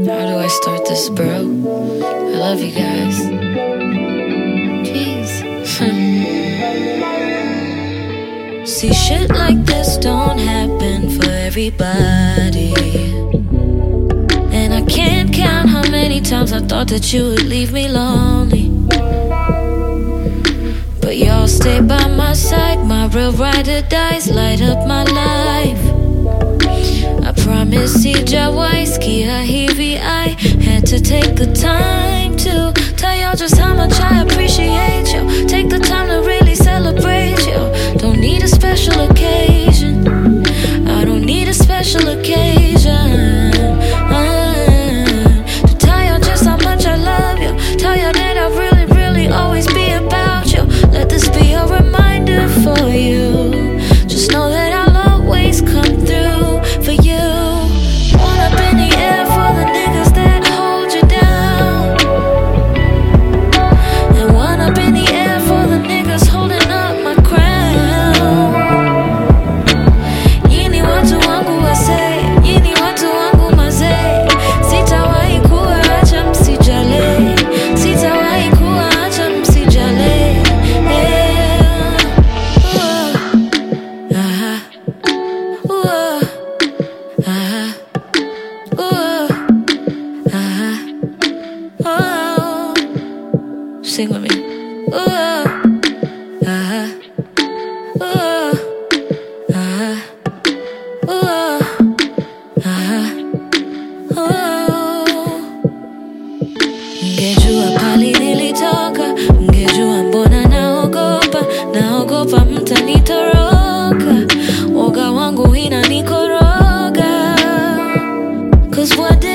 How do I start this, bro? I love you guys. Jeez. See, shit like this don't happen for everybody. And I can't count how many times I thought that you would leave me lonely. But y'all stay by my side, my real ride or dies, light up my life. I promise Jawaski, I had to take the time to tell y'all just how much I appreciate you. Take the time to really celebrate you. Don't need a special occasion. I don't need a special occasion. To tell y'all just how much I love you. Tell y'all that I really, really always be about you. Let this be a reminder for you. Just know that I'll always come through for you. One up in the air for the niggas that hold you down, and one up in the air for the niggas holding up my crown. Yini watu wangu wase, yini watu wangu maze. Sitawahi kuacha msijale, sitawahi kuacha msijale. Sing with me. Mngejua pali nilitoka, mngejua mbona naogopa mtanitoroka. Woga wangu inanikoroga. 'Cause what